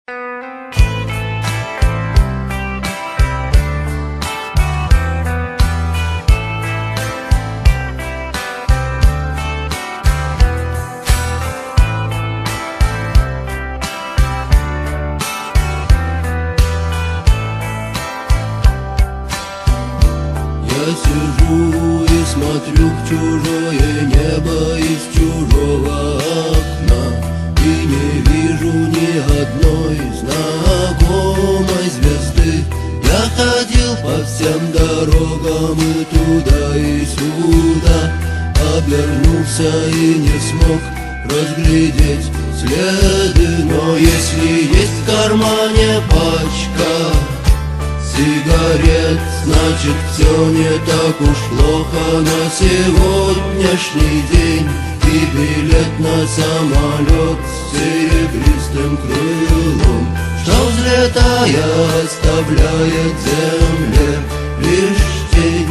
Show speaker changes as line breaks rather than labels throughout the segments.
Я сижу и смотрю в чужое небо из чужого окна, и не вижу ни одной знакомой звезды. Я ходил по всем дорогам и туда, и сюда, обернулся и не смог разглядеть следы. Но если есть в кармане пачка сигарет, значит все не так уж плохо на сегодняшний день. И билет на самолет с серебристым крылом, что взлетая оставляет земле лишь тень.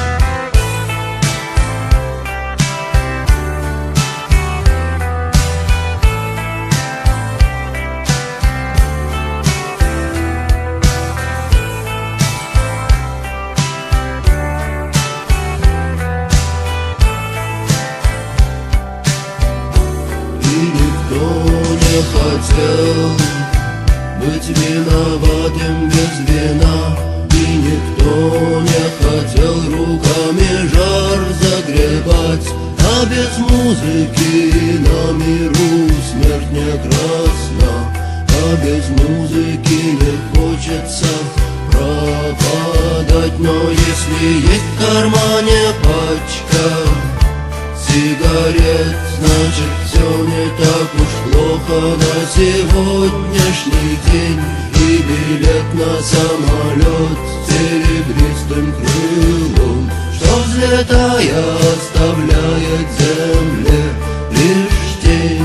Хотел быть виноватым без вина, и никто не хотел руками жар загребать. А без музыки на миру смерть не красна, а без музыки не хочется пропадать. Но если есть в кармане пачка сигарет, значит все не так уж плохо на сегодняшний день. И билет на самолет с серебристым крылом, что взлетая оставляет земле лишь тень.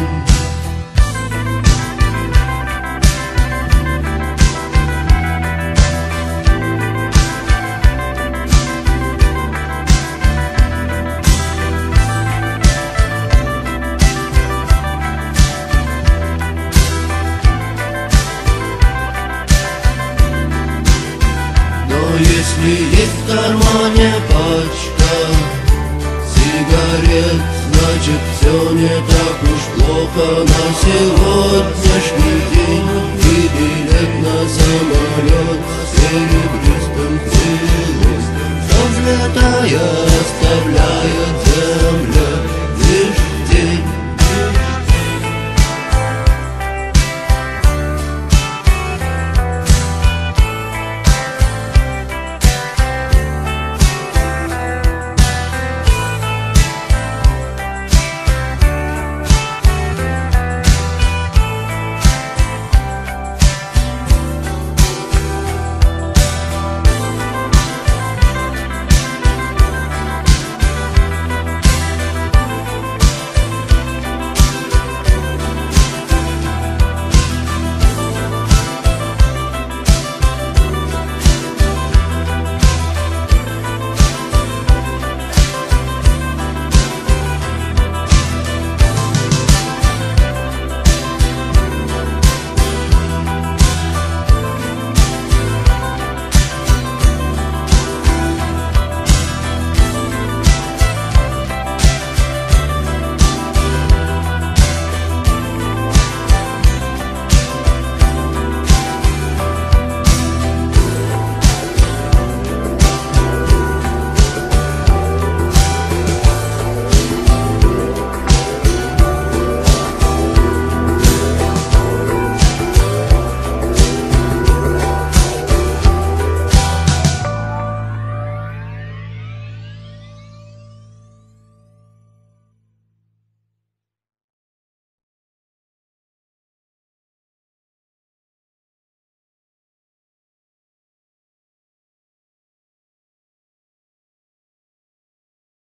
Если есть в кармане пачка сигарет, значит все не так уж плохо на сегодняшний день.